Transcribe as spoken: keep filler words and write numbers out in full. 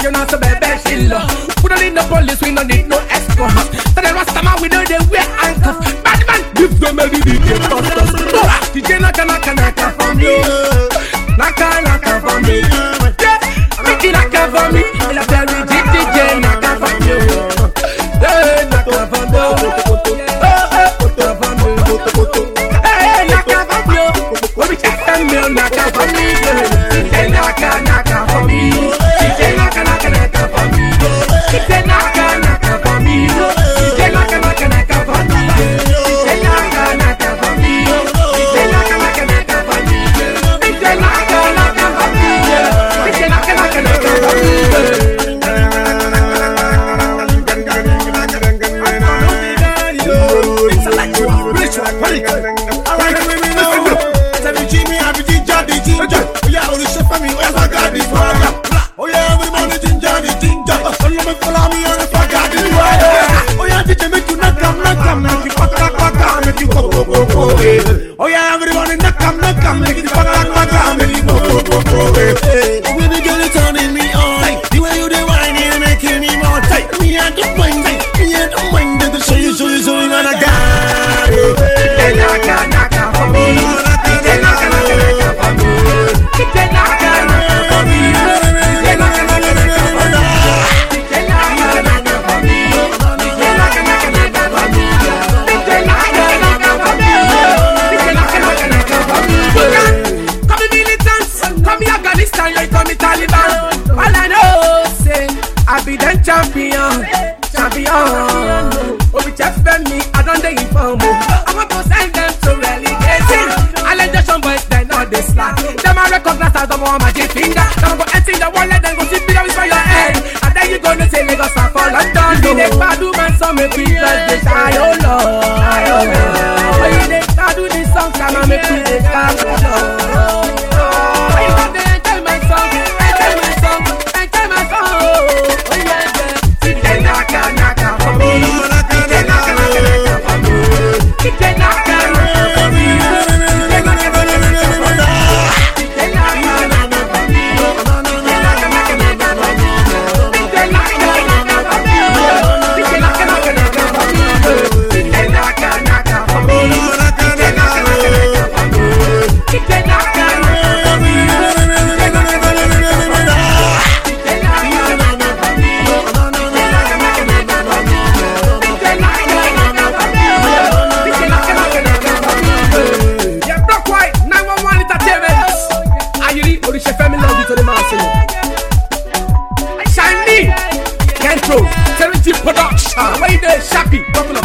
you know so baby she love. We don't need no police, we don't need no escort. So the rest of my we know they wear handcuffs. Bad man, give them a D J busters. D J naka naka naka for me, naka naka for me. Yeah, make it naka for me. La very D J naka for me. Yeah, naka for me. Hey, naka for me. What we check them me, naka for me. D J naka naka for me. D J naka naka naka for me. D J naka naka for me. D J naka naka naka for me. D J naka naka for me. D J naka naka naka for me. D J naka naka for me. D J naka naka naka for me. Intellectual, spiritual, political. Alright, listen up. Tell me Jimmy, I be ginger, the ginger. Oh yeah, only chef for me, where's I got this fire? Oh yeah, everybody ginger, the ginger. Oh you make follow me on the fire, got this fire. Oh yeah, D J make you knock 'em, knock 'em, make you fuck up, fuck up, make you go go go go. Oh yeah, everybody knock 'em, knock 'em, make you fuck up, fuck up, make you go go go go. Oh baby girl, it's turning me on. The way you dey whining, making me more tight. Me I don't mind, me I don't mind. To show you, show you, show you, and I got it. D J naka naka for me. D J naka naka naka for me. D J naka naka for me. D J naka naka naka for me. D J naka naka for me. D J naka naka naka for me. D J naka naka for me. D J naka naka naka for me. Come in militants, come in Afghanistan, you come in Taliban. All I know say I be the champion, champion. Oh, we just spend me, I don't dey inform you. I want to send them to relegation. Allegation boys, they know they slack. Them I recognize as the one magic finger. Them go empty the wallet, then go sit below for your head. And then you gonna say Lagos and fall London. You dey do man, so make we just dey shy, oh Lord, oh Lord. When you dey do this song, can I make you dey shy, oh Lord. When you dey enjoy my song, enjoy my song, enjoy my song, oh yeah, yeah. D J naka naka for me. D J naka naka naka for me. D J naka naka for me. D J naka naka for me. D J naka naka for me. D J naka naka naka for me. D J naka naka for me. D J naka naka naka for me. D J naka naka for me. D J naka naka naka for me. D J naka naka for me. D J naka naka naka for me. D J naka naka for me. Yeah, Black White, nine one one Entertainment. Are you ready? Orisha family love you to the mountain. Shiny, Kentro, Serenity Production. Where you there, Shappy?